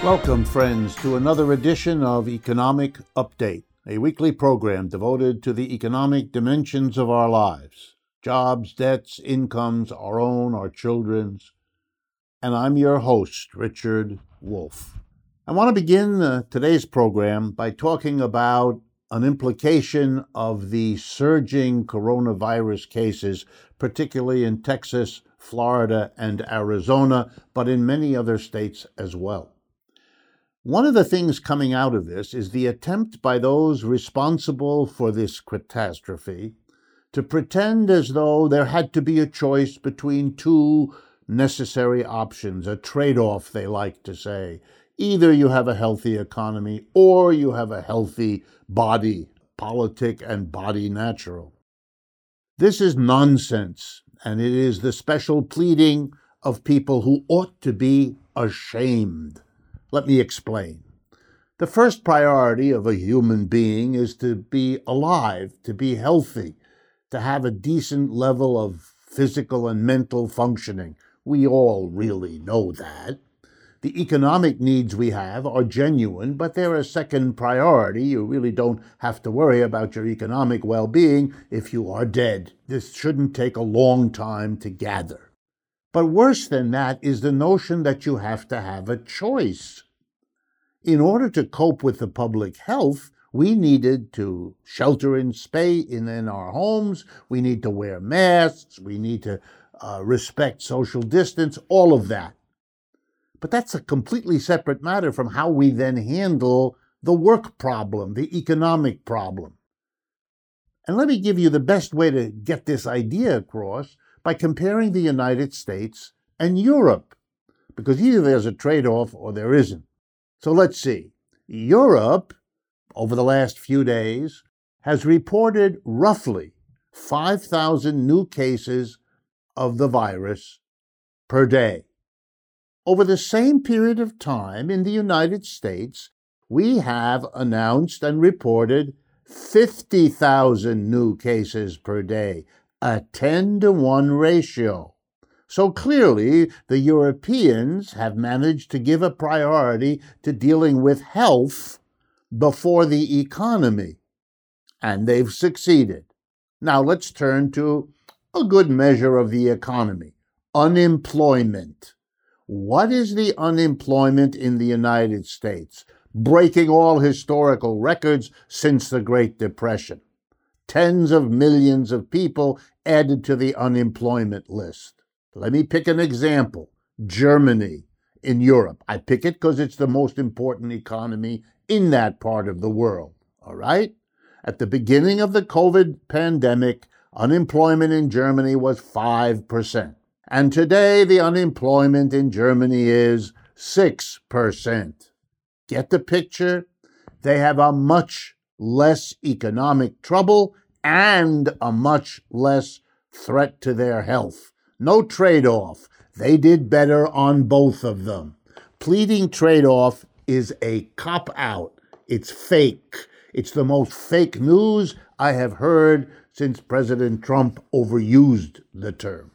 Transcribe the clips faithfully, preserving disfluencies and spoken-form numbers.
Welcome, friends, to another edition of Economic Update, a weekly program devoted to the economic dimensions of our lives, jobs, debts, incomes, our own, our children's. And I'm your host, Richard Wolff. I want to begin uh, today's program by talking about an implication of the surging coronavirus cases, particularly in Texas, Florida, and Arizona, but in many other states as well. One of the things coming out of this is the attempt by those responsible for this catastrophe to pretend as though there had to be a choice between two necessary options, a trade-off, they like to say. Either you have a healthy economy or you have a healthy body, politic and body natural. This is nonsense, and it is the special pleading of people who ought to be ashamed. Let me explain. The first priority of a human being is to be alive, to be healthy, to have a decent level of physical and mental functioning. We all really know that. The economic needs we have are genuine, but they're a second priority. You really don't have to worry about your economic well-being if you are dead. This shouldn't take a long time to gather. But worse than that is the notion that you have to have a choice. In order to cope with the public health, we needed to shelter in space in, in our homes, we need to wear masks, we need to uh, respect social distance, all of that. But that's a completely separate matter from how we then handle the work problem, the economic problem. And let me give you the best way to get this idea across by comparing the United States and Europe, because either there's a trade-off or there isn't. So let's see. Europe, over the last few days, has reported roughly five thousand new cases of the virus per day. Over the same period of time in the United States, we have announced and reported fifty thousand new cases per day, a ten to one ratio. So clearly, the Europeans have managed to give a priority to dealing with health before the economy, and they've succeeded. Now let's turn to a good measure of the economy, unemployment. What is the unemployment in the United States? Breaking all historical records since the Great Depression. Tens of millions of people added to the unemployment list. Let me pick an example. Germany in Europe. I pick it because it's the most important economy in that part of the world. All right? At the beginning of the COVID pandemic, unemployment in Germany was five percent. And today, the unemployment in Germany is six percent. Get the picture? They have a much less economic trouble and a much less threat to their health. No trade-off. They did better on both of them. Pleading trade-off is a cop-out. It's fake. It's the most fake news I have heard since President Trump overused the term.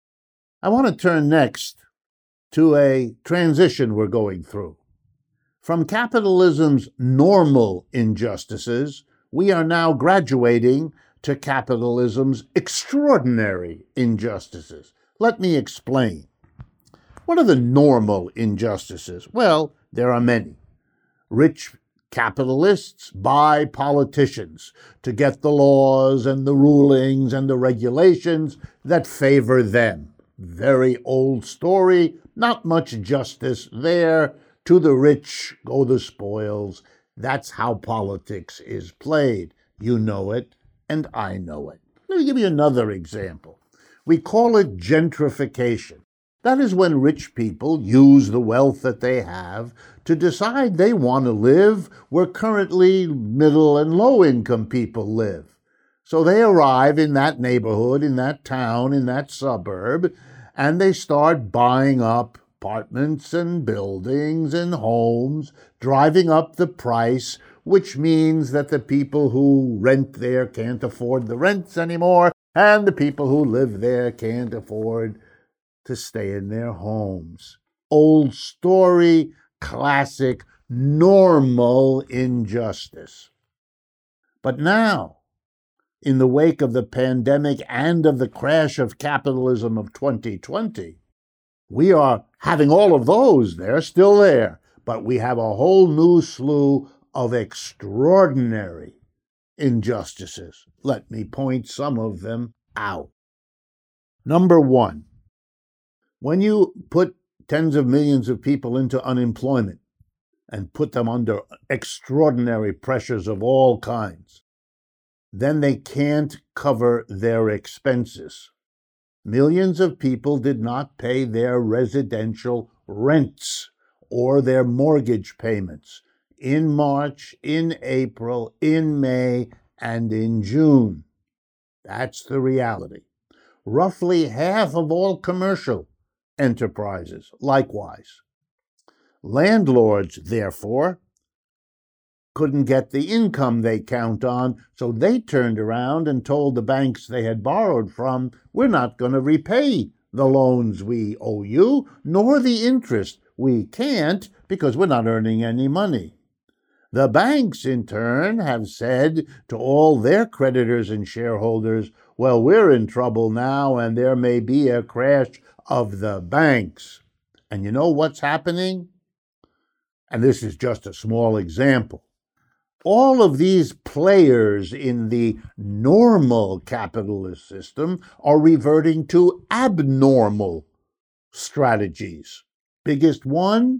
I want to turn next to a transition we're going through. From capitalism's normal injustices, we are now graduating to capitalism's extraordinary injustices. Let me explain. What are the normal injustices? Well, there are many. Rich capitalists buy politicians to get the laws and the rulings and the regulations that favor them. Very old story, not much justice there. To the rich go the spoils. That's how politics is played. You know it. And I know it. Let me give you another example. We call it gentrification. That is when rich people use the wealth that they have to decide they want to live where currently middle and low-income people live. So they arrive in that neighborhood, in that town, in that suburb, and they start buying up apartments and buildings and homes, driving up the price, which means that the people who rent there can't afford the rents anymore, and the people who live there can't afford to stay in their homes. Old story, classic, normal injustice. But now, in the wake of the pandemic and of the crash of capitalism of twenty twenty, we are having all of those. They're still there, but we have a whole new slew of extraordinary injustices. Let me point some of them out. Number one, when you put tens of millions of people into unemployment and put them under extraordinary pressures of all kinds, then they can't cover their expenses. Millions of people did not pay their residential rents or their mortgage payments in March, in April, in May, and in June. That's the reality. Roughly half of all commercial enterprises, likewise. Landlords, therefore, couldn't get the income they count on, so they turned around and told the banks they had borrowed from, we're not going to repay the loans we owe you, nor the interest. We can't because we're not earning any money. The banks, in turn, have said to all their creditors and shareholders, well, we're in trouble now, and there may be a crash of the banks. And you know what's happening? And this is just a small example. All of these players in the normal capitalist system are reverting to abnormal strategies. Biggest one,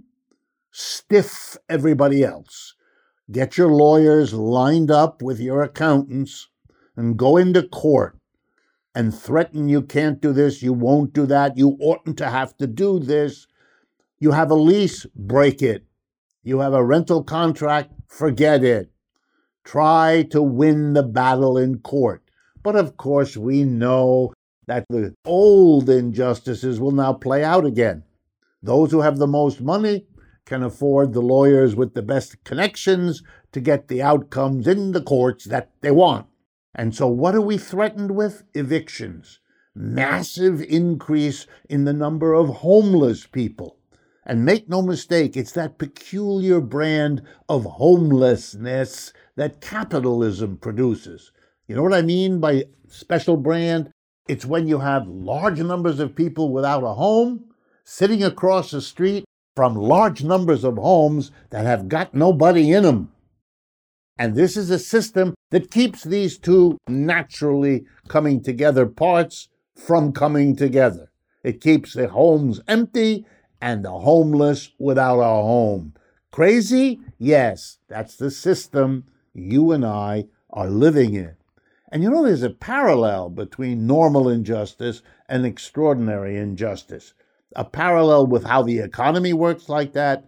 stiff everybody else. Get your lawyers lined up with your accountants and go into court and threaten you can't do this, you won't do that, you oughtn't to have to do this. You have a lease, break it. You have a rental contract, forget it. Try to win the battle in court. But of course, we know that the old injustices will now play out again. Those who have the most money can afford the lawyers with the best connections to get the outcomes in the courts that they want. And so what are we threatened with? Evictions. Massive increase in the number of homeless people. And make no mistake, it's that peculiar brand of homelessness that capitalism produces. You know what I mean by special brand? It's when you have large numbers of people without a home sitting across the street from large numbers of homes that have got nobody in them. And this is a system that keeps these two naturally coming together parts from coming together. It keeps the homes empty and the homeless without a home. Crazy? Yes, that's the system you and I are living in. And you know, there's a parallel between normal injustice and extraordinary injustice. A parallel with how the economy works like that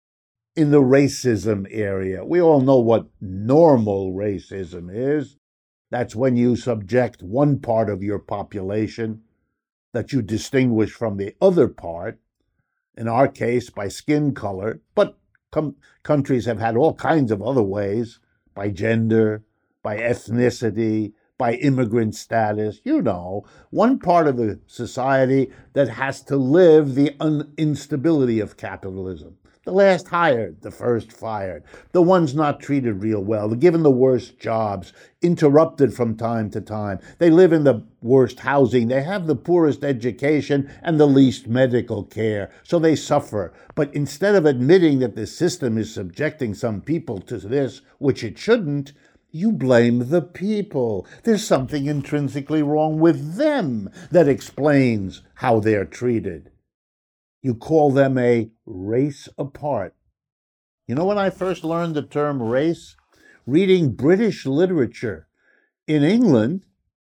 in the racism area. We all know what normal racism is. That's when you subject one part of your population that you distinguish from the other part, in our case by skin color, but com- countries have had all kinds of other ways, by gender, by ethnicity, by immigrant status, you know, one part of the society that has to live the un- instability of capitalism. The last hired, the first fired, the ones not treated real well, the given the worst jobs, interrupted from time to time. They live in the worst housing, they have the poorest education and the least medical care, so they suffer. But instead of admitting that the system is subjecting some people to this, which it shouldn't, you blame the people. There's something intrinsically wrong with them that explains how they're treated. You call them a race apart. You know when I first learned the term race? Reading British literature. In England,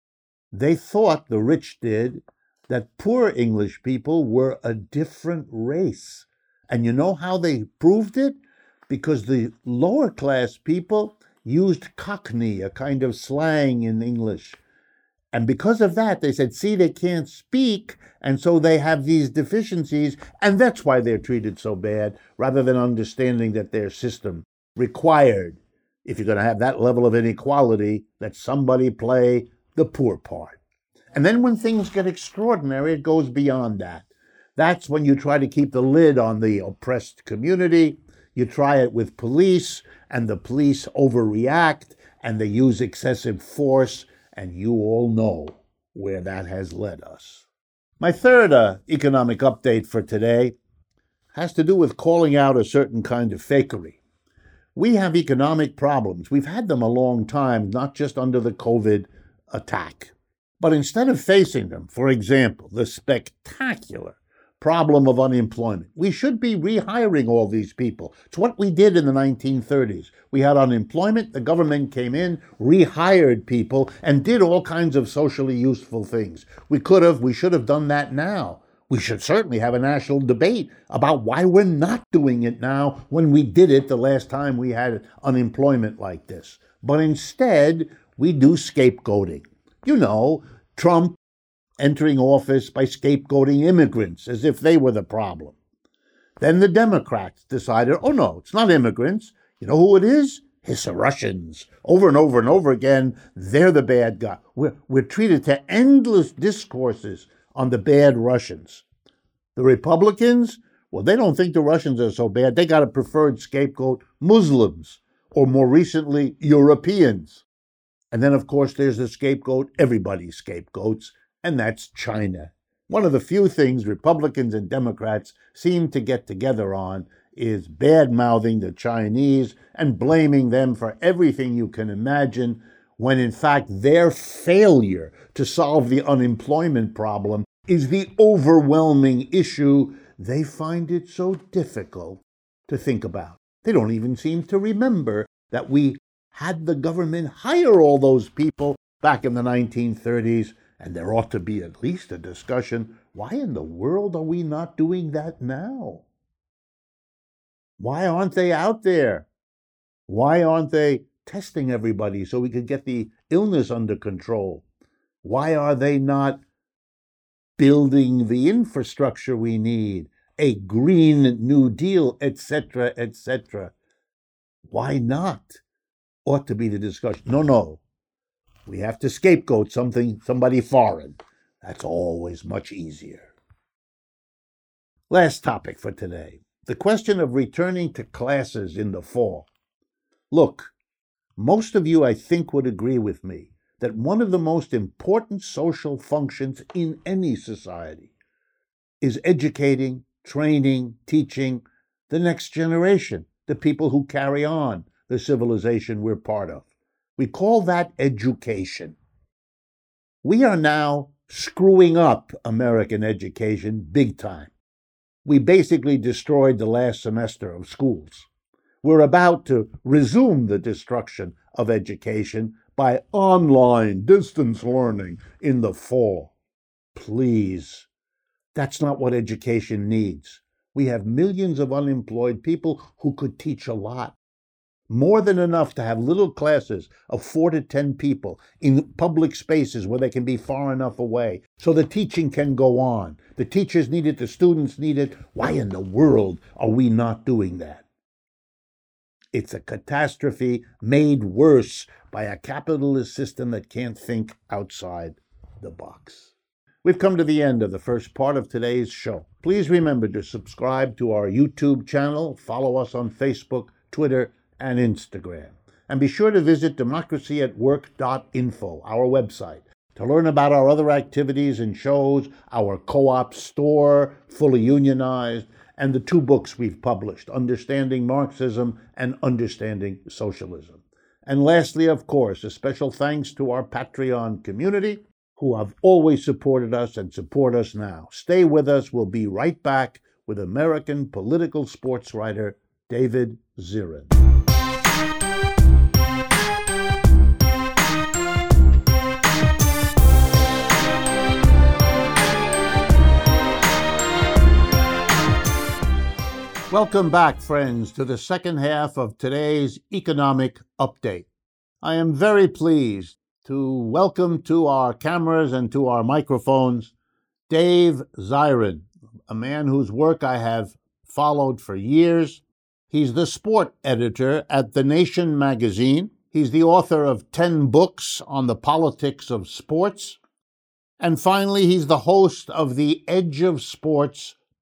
they thought, the rich did, that poor English people were a different race. And you know how they proved it? Because the lower class people used Cockney, a kind of slang in English. And because of that, they said, see, they can't speak, and so they have these deficiencies, and that's why they're treated so bad, rather than understanding that their system required, if you're going to have that level of inequality, that somebody play the poor part. And then when things get extraordinary, it goes beyond that. That's when you try to keep the lid on the oppressed community. You try it with police, and the police overreact, and they use excessive force, and you all know where that has led us. My third uh, economic update for today has to do with calling out a certain kind of fakery. We have economic problems. We've had them a long time, not just under the COVID attack. But instead of facing them, for example, the spectacular problem of unemployment, we should be rehiring all these people. It's what we did in the nineteen thirties. We had unemployment, the government came in, rehired people, and did all kinds of socially useful things. We could have, we should have done that now. We should certainly have a national debate about why we're not doing it now when we did it the last time we had unemployment like this. But instead, we do scapegoating. You know, Trump entering office by scapegoating immigrants as if they were the problem. Then the Democrats decided, oh no, it's not immigrants. You know who it is? It's the Russians. Over and over and over again, they're the bad guy. We're, we're treated to endless discourses on the bad Russians. The Republicans, well, they don't think the Russians are so bad. They got a preferred scapegoat, Muslims, or more recently, Europeans. And then, of course, there's the scapegoat, everybody's scapegoats, and that's China. One of the few things Republicans and Democrats seem to get together on is bad-mouthing the Chinese and blaming them for everything you can imagine, when in fact their failure to solve the unemployment problem is the overwhelming issue they find it so difficult to think about. They don't even seem to remember that we had the government hire all those people back in the nineteen thirties, and there ought to be at least a discussion, why in the world are we not doing that now? Why aren't they out there? Why aren't they testing everybody so we could get the illness under control? Why are they not building the infrastructure we need, a Green New Deal, et cetera, et cetera? Why not? Ought to be the discussion. No, no. We have to scapegoat something, somebody foreign. That's always much easier. Last topic for today. The question of returning to classes in the fall. Look, most of you, I think, would agree with me that one of the most important social functions in any society is educating, training, teaching the next generation, the people who carry on the civilization we're part of. We call that education. We are now screwing up American education big time. We basically destroyed the last semester of schools. We're about to resume the destruction of education by online distance learning in the fall. Please, that's not what education needs. We have millions of unemployed people who could teach a lot. More than enough to have little classes of four to ten people in public spaces where they can be far enough away so the teaching can go on. The teachers need it, the students need it. Why in the world are we not doing that? It's a catastrophe made worse by a capitalist system that can't think outside the box. We've come to the end of the first part of today's show. Please remember to subscribe to our YouTube channel, follow us on Facebook, Twitter, and Instagram. And be sure to visit democracy at work dot info, our website, to learn about our other activities and shows, our co-op store, fully unionized, and the two books we've published, Understanding Marxism and Understanding Socialism. And lastly, of course, a special thanks to our Patreon community, who have always supported us and support us now. Stay with us. We'll be right back with American political sports writer David Zirin. Welcome back, friends, to the second half of today's economic update. I am very pleased to welcome to our cameras and to our microphones Dave Zirin, a man whose work I have followed for years. He's the sport editor at The Nation magazine. He's the author of ten books on the politics of sports. And finally, he's the host of the Edge of Sports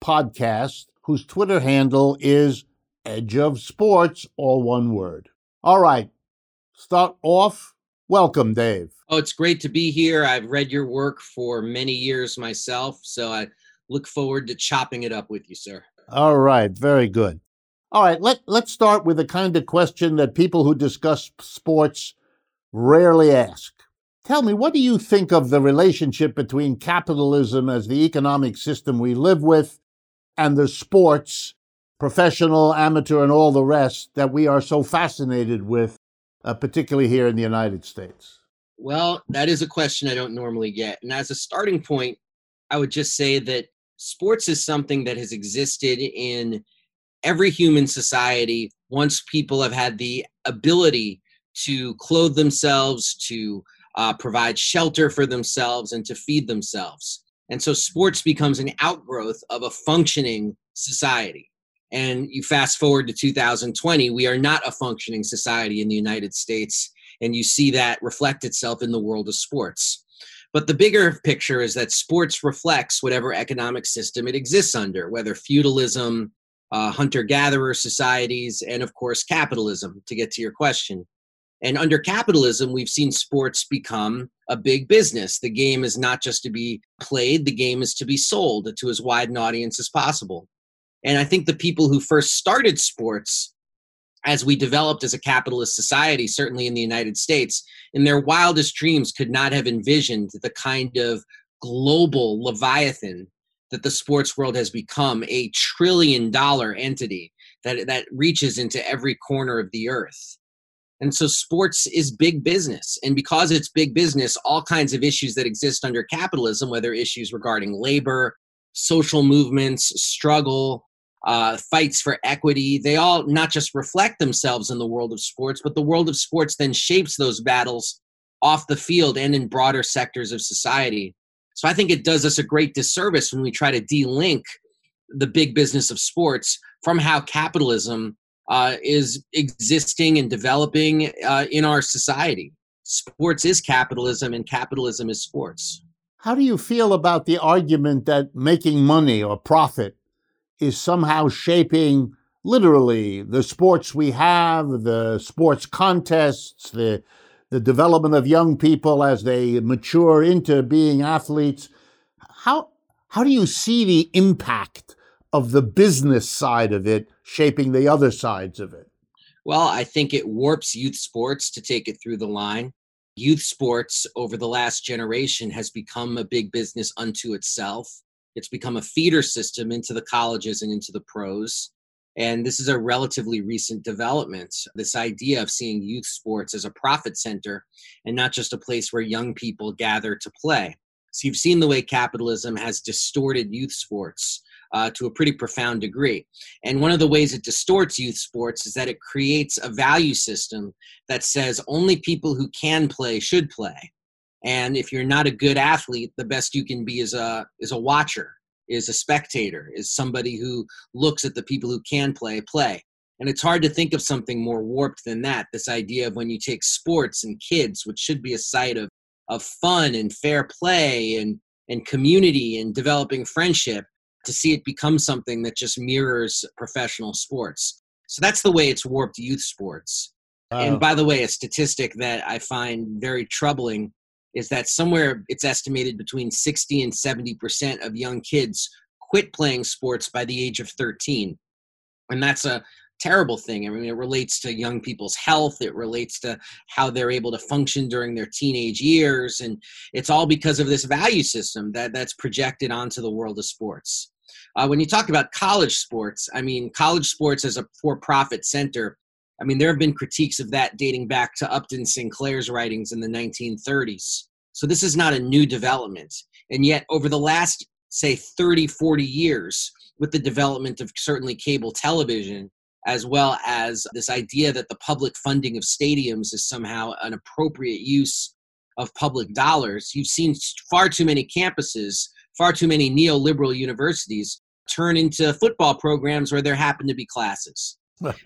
podcast, whose Twitter handle is Edge of Sports, all one word. All right, start off. Welcome, Dave. Oh, it's great to be here. I've read your work for many years myself, so I look forward to chopping it up with you, sir. All right, very good. All right, let, let's start with the kind of question that people who discuss sports rarely ask. Tell me, what do you think of the relationship between capitalism as the economic system we live with and the sports, professional, amateur, and all the rest that we are so fascinated with, uh, particularly here in the United States? Well, that is a question I don't normally get. And as a starting point, I would just say that sports is something that has existed in every human society once people have had the ability to clothe themselves, to uh, provide shelter for themselves, and to feed themselves. And so sports becomes an outgrowth of a functioning society. And you fast forward to two thousand twenty, we are not a functioning society in the United States. And you see that reflect itself in the world of sports. But the bigger picture is that sports reflects whatever economic system it exists under, whether feudalism, uh, hunter-gatherer societies, and of course, capitalism, to get to your question. And under capitalism, we've seen sports become a big business. The game is not just to be played, the game is to be sold to as wide an audience as possible. And I think the people who first started sports, as we developed as a capitalist society, certainly in the United States, in their wildest dreams could not have envisioned the kind of global leviathan that the sports world has become, a trillion dollar entity that, that reaches into every corner of the earth. And so sports is big business. And because it's big business, all kinds of issues that exist under capitalism, whether issues regarding labor, social movements, struggle, uh, fights for equity, they all not just reflect themselves in the world of sports, but the world of sports then shapes those battles off the field and in broader sectors of society. So I think it does us a great disservice when we try to de-link the big business of sports from how capitalism uh, is existing and developing uh, in our society. Sports is capitalism and capitalism is sports. How do you feel about the argument that making money or profit is somehow shaping literally the sports we have, the sports contests, the the development of young people as they mature into being athletes? How how do you see the impact of the business side of it shaping the other sides of it? Well, I think it warps youth sports, to take it through the line. Youth sports over the last generation has become a big business unto itself. It's become a feeder system into the colleges and into the pros. And this is a relatively recent development, this idea of seeing youth sports as a profit center and not just a place where young people gather to play. So you've seen the way capitalism has distorted youth sports uh, to a pretty profound degree. And one of the ways it distorts youth sports is that it creates a value system that says only people who can play should play. And if you're not a good athlete, the best you can be is a is a watcher, is a spectator, is somebody who looks at the people who can play, play. And it's hard to think of something more warped than that, this idea of when you take sports and kids, which should be a site of, of fun and fair play and, and community and developing friendship, to see it become something that just mirrors professional sports. So that's the way it's warped youth sports. Wow. And by the way, a statistic that I find very troubling is that somewhere it's estimated between sixty and seventy percent of young kids quit playing sports by the age of thirteen. And that's a terrible thing. I mean, it relates to young people's health. It relates to how they're able to function during their teenage years. And it's all because of this value system that, that's projected onto the world of sports. Uh, when you talk about college sports, I mean, college sports as a for-profit center, I mean, there have been critiques of that dating back to Upton Sinclair's writings in the nineteen thirties. So this is not a new development. And yet over the last, say, thirty, forty years, with the development of certainly cable television, as well as this idea that the public funding of stadiums is somehow an appropriate use of public dollars, you've seen far too many campuses, far too many neoliberal universities turn into football programs where there happen to be classes.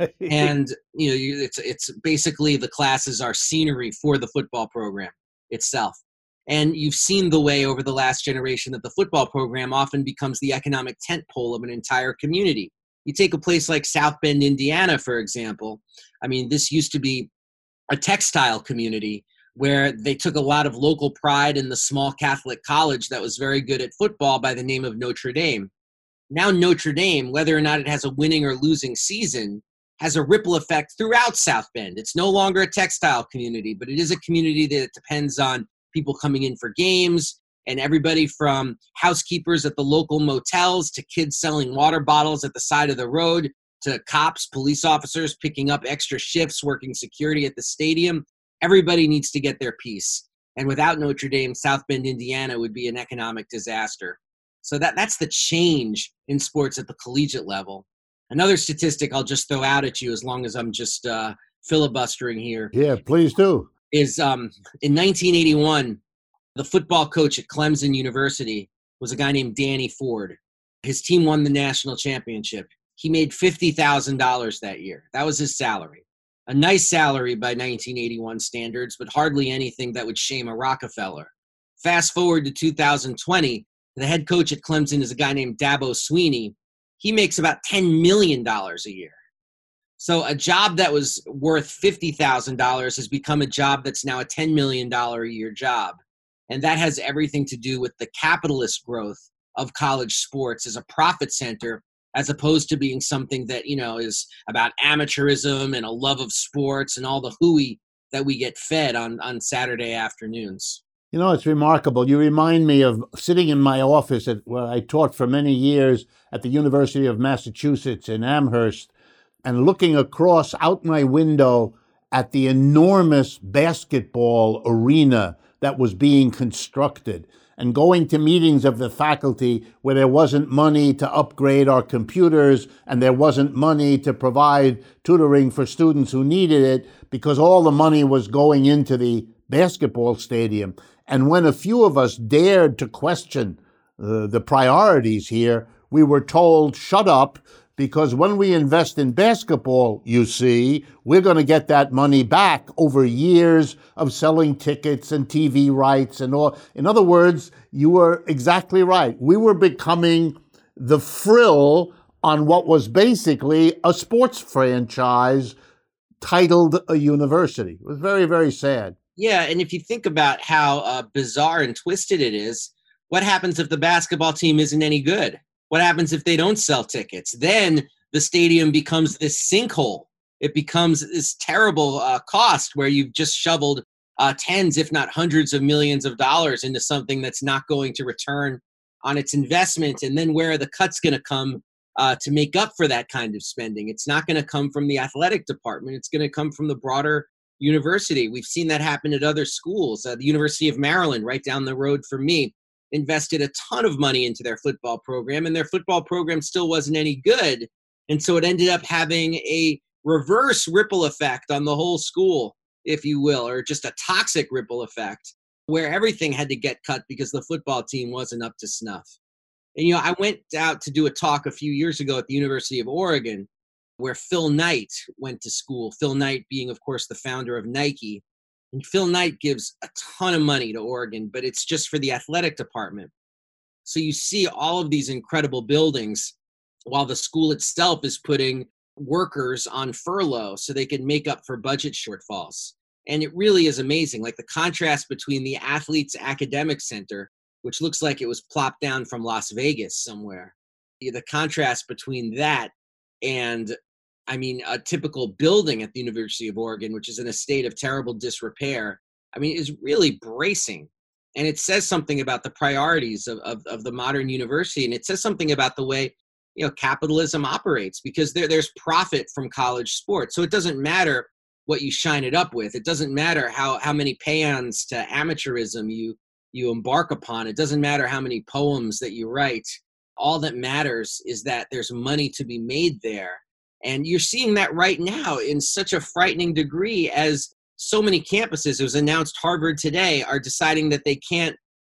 And you know, it's it's basically the classes are scenery for the football program itself. And you've seen the way over the last generation that the football program often becomes the economic tentpole of an entire community. You take a place like South Bend, Indiana, for example. I mean, this used to be a textile community where they took a lot of local pride in the small Catholic college that was very good at football by the name of Notre Dame. Now Notre Dame, whether or not it has a winning or losing season, has a ripple effect throughout South Bend. It's no longer a textile community, but it is a community that depends on people coming in for games, and everybody from housekeepers at the local motels to kids selling water bottles at the side of the road to cops, police officers picking up extra shifts, working security at the stadium. Everybody needs to get their piece. And without Notre Dame, South Bend, Indiana would be an economic disaster. So that, that's the change in sports at the collegiate level. Another statistic I'll just throw out at you as long as I'm just uh, filibustering here. Yeah, please do. Is um, in nineteen eighty-one, the football coach at Clemson University was a guy named Danny Ford. His team won the national championship. He made fifty thousand dollars that year. That was his salary. A nice salary by nineteen eighty-one standards, but hardly anything that would shame a Rockefeller. Fast forward to two thousand twenty, the head coach at Clemson is a guy named Dabo Swinney. He makes about ten million dollars a year. So a job that was worth fifty thousand dollars has become a job that's now a ten million dollars a year job. And that has everything to do with the capitalist growth of college sports as a profit center, as opposed to being something that, you know, is about amateurism and a love of sports and all the hooey that we get fed on, on Saturday afternoons. You know, it's remarkable. You remind me of sitting in my office at where I taught for many years at the University of Massachusetts in Amherst, and looking across out my window at the enormous basketball arena that was being constructed, and going to meetings of the faculty where there wasn't money to upgrade our computers and there wasn't money to provide tutoring for students who needed it because all the money was going into the basketball stadium. And when a few of us dared to question uh, the priorities here, we were told, shut up, because when we invest in basketball, you see, we're going to get that money back over years of selling tickets and T V rights and all. In other words, you were exactly right. We were becoming the frill on what was basically a sports franchise titled a university. It was very, very sad. Yeah, and if you think about how uh, bizarre and twisted it is, what happens if the basketball team isn't any good? What happens if they don't sell tickets? Then the stadium becomes this sinkhole. It becomes this terrible uh, cost where you've just shoveled uh, tens, if not hundreds of millions of dollars into something that's not going to return on its investment. And then where are the cuts going to come uh, to make up for that kind of spending? It's not going to come from the athletic department. It's going to come from the broader university. We've seen that happen at other schools. Uh, the University of Maryland, right down the road from me, invested a ton of money into their football program, and their football program still wasn't any good. And so it ended up having a reverse ripple effect on the whole school, if you will, or just a toxic ripple effect where everything had to get cut because the football team wasn't up to snuff. And, you know, I went out to do a talk a few years ago at the University of Oregon where Phil Knight went to school, Phil Knight being, of course, the founder of Nike. And Phil Knight gives a ton of money to Oregon, but it's just for the athletic department. So you see all of these incredible buildings while the school itself is putting workers on furlough so they can make up for budget shortfalls. And it really is amazing. Like the contrast between the Athletes Academic Center, which looks like it was plopped down from Las Vegas somewhere. The contrast between that and I mean, a typical building at the University of Oregon, which is in a state of terrible disrepair, I mean, is really bracing. And it says something about the priorities of, of, of the modern university. And it says something about the way, you know, capitalism operates, because there, there's profit from college sports. So it doesn't matter what you shine it up with. It doesn't matter how, how many paeans to amateurism you, you embark upon. It doesn't matter how many poems that you write. All that matters is that there's money to be made there. And you're seeing that right now in such a frightening degree as so many campuses, it was announced Harvard today, are deciding that they can't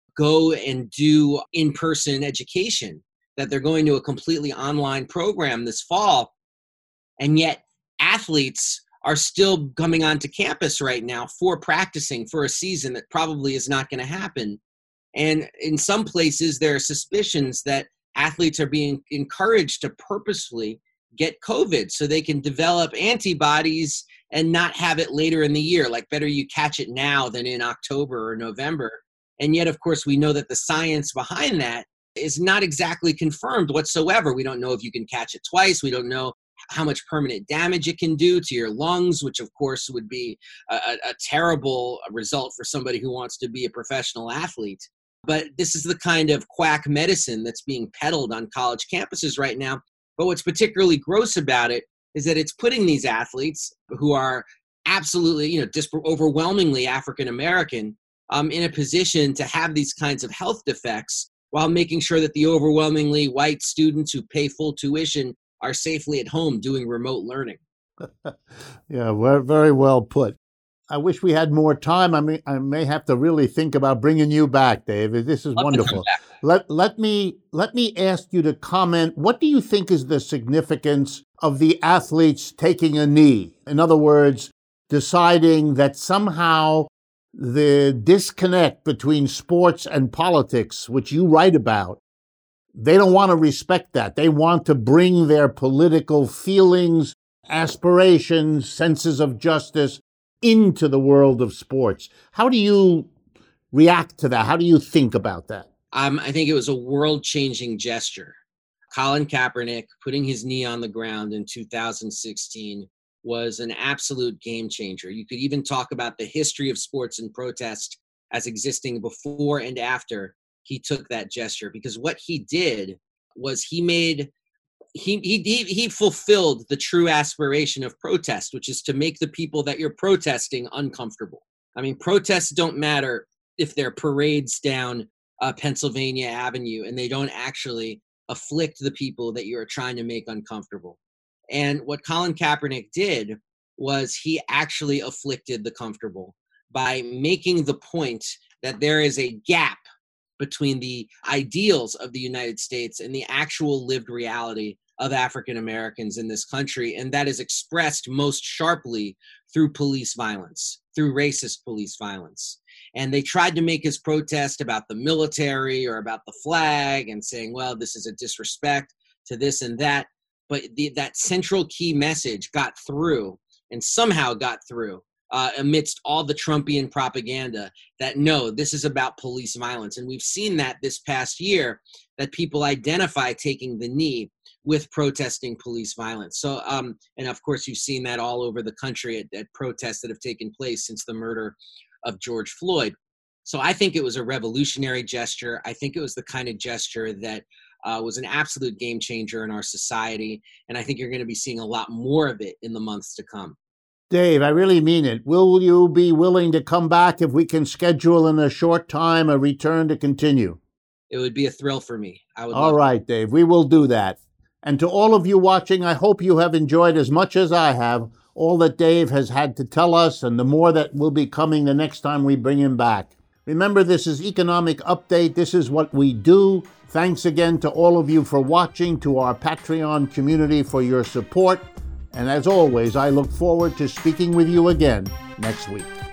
go and do in-person education, that they're going to a completely online program this fall. And yet athletes are still coming onto campus right now for practicing for a season that probably is not going to happen. And in some places, there are suspicions that athletes are being encouraged to purposefully get COVID so they can develop antibodies and not have it later in the year. Like, better you catch it now than in October or November. And yet, of course, we know that the science behind that is not exactly confirmed whatsoever. We don't know if you can catch it twice. We don't know how much permanent damage it can do to your lungs, which of course would be a, a terrible result for somebody who wants to be a professional athlete. But this is the kind of quack medicine that's being peddled on college campuses right now. But what's particularly gross about it is that it's putting these athletes who are absolutely, you know, disp- overwhelmingly African-American um, in a position to have these kinds of health defects while making sure that the overwhelmingly white students who pay full tuition are safely at home doing remote learning. Yeah, well, very well put. I wish we had more time. I may, I may have to really think about bringing you back, Dave. This is Love wonderful. Let let me let me ask you to comment. What do you think is the significance of the athletes taking a knee? In other words, deciding that somehow the disconnect between sports and politics, which you write about, they don't want to respect that. They want to bring their political feelings, aspirations, senses of justice into the world of sports. How do you react to that? How do you think about that? Um, I think it was a world-changing gesture. Colin Kaepernick putting his knee on the ground in two thousand sixteen was an absolute game changer. You could even talk about the history of sports and protest as existing before and after he took that gesture, because what he did was he made He, he he he fulfilled the true aspiration of protest, which is to make the people that you're protesting uncomfortable. I mean, protests don't matter if they're parades down uh, Pennsylvania Avenue and they don't actually afflict the people that you're trying to make uncomfortable. And what Colin Kaepernick did was he actually afflicted the comfortable by making the point that there is a gap between the ideals of the United States and the actual lived reality of African Americans in this country. And that is expressed most sharply through police violence, through racist police violence. And they tried to make his protest about the military or about the flag and saying, well, this is a disrespect to this and that. But the, that central key message got through, and somehow got through uh, amidst all the Trumpian propaganda, that no, this is about police violence. And we've seen that this past year, that people identify taking the knee with protesting police violence. So, um, and of course, you've seen that all over the country at, at protests that have taken place since the murder of George Floyd. So I think it was a revolutionary gesture. I think it was the kind of gesture that uh, was an absolute game changer in our society. And I think you're going to be seeing a lot more of it in the months to come. Dave, I really mean it. Will you be willing to come back if we can schedule in a short time a return to continue? It would be a thrill for me. I would. All right, Dave, we will do that. And to all of you watching, I hope you have enjoyed as much as I have all that Dave has had to tell us, and the more that will be coming the next time we bring him back. Remember, this is Economic Update. This is what we do. Thanks again to all of you for watching, to our Patreon community for your support. And as always, I look forward to speaking with you again next week.